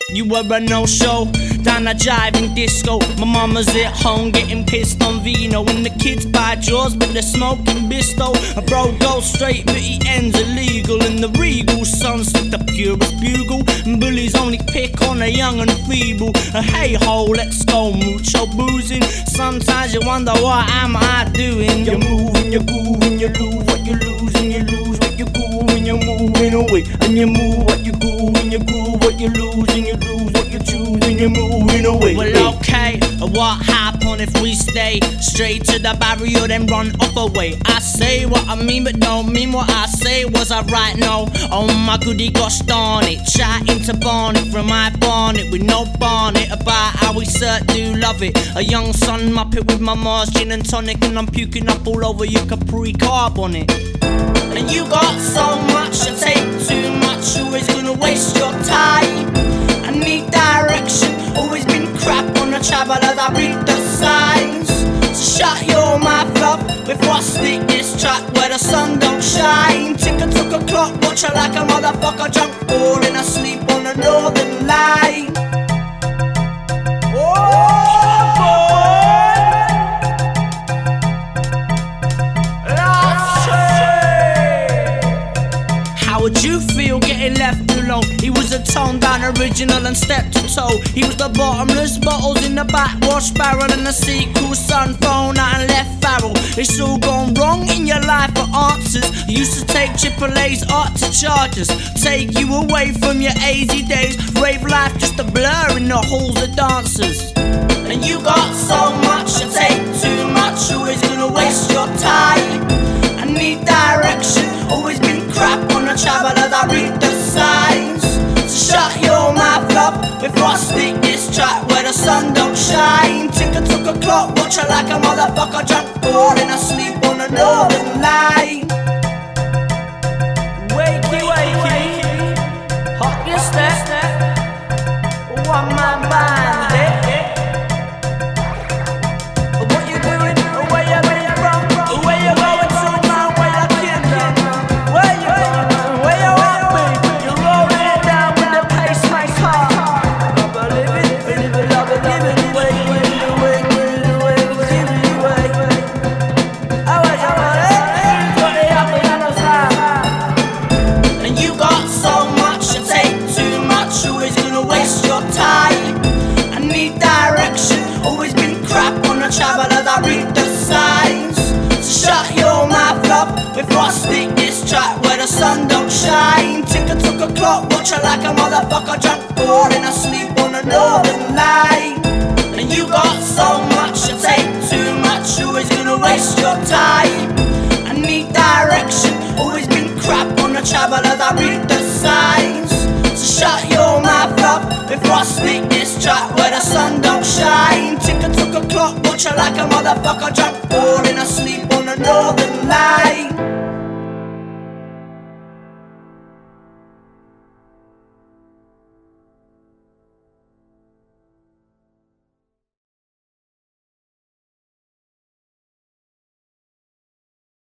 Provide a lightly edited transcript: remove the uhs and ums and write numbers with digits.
You were a no-show down a jiving disco. My mama's at home getting pissed on vino, and the kids buy jaws but they're smoking Bisto. A bro goes straight but he ends illegal, and the regal sons with the purest bugle, and bullies only pick on the young and feeble. A hey-ho, let's go mucho boozing. Sometimes you wonder what am I doing. You move and you groove and you lose what you lose, and you lose what you groove and you're moving away. And you move what you groove and you groove what you lose, and you lose what you choose and you're moving away. Well, okay, what happen if we stay straight to the barrier then run off away? I say what I mean but don't mean what I say. Was I right? No. Oh my goody gosh darn it, chatting to Barnett from my Barnett with no Barnett about how we cert do love it. A young son muppet with my Mars gin and tonic, and I'm puking up all over your Capri carb on it. And you got so much to take too much, always gonna waste your time. I need direction, always been crap on the travel as I read the signs. So shut your mouth up before I stick this track where the sun don't shine. Tick a took a clock, watch her like a motherfucker drunk, falling asleep on the northern line. How would you feel getting left alone? He was a toned down original and stepped to toe. He was the bottomless bottles in the backwash barrel, and the sequel sun phone out and left barrel. It's all gone wrong in your life for answers. You used to take AAA's art to charges, take you away from your AZ days. Rave life just a blur in the halls of dancers. And you got so much to take too much, always gonna waste your time. I need direction, always been crap on the travel as I read the signs. So shut your mouth up before I stick this track where the sun don't shine. Tick a took a clock, watch her like a motherfucker drunk, falling asleep on the northern line. Wakey, wakey, hot your step, one man band, eh? What you doing? Where you been from? Where you going to, man? Where you came from? Where you going? Where you want me? You rolling it down with the pacemaker. I believe it, believe it, I believe it. Way, I was your money, put it up in the side. And you got so much to take too much, always gonna waste your time. I need direction, always been crap on the travel as I read the signs. So shut your mouth up before I stick this track where the sun don't shine. Tick a took a clock, watch her like a motherfucker drunk, falling asleep on the northern line. And you got so much to take too much, always gonna waste your time. I need direction, always been crap on the travel as I read the signs. So shut your mouth up before I stick this track where the sun don't shine. Tick a took a clock, watch her like a motherfucker drunk, falling asleep on the northern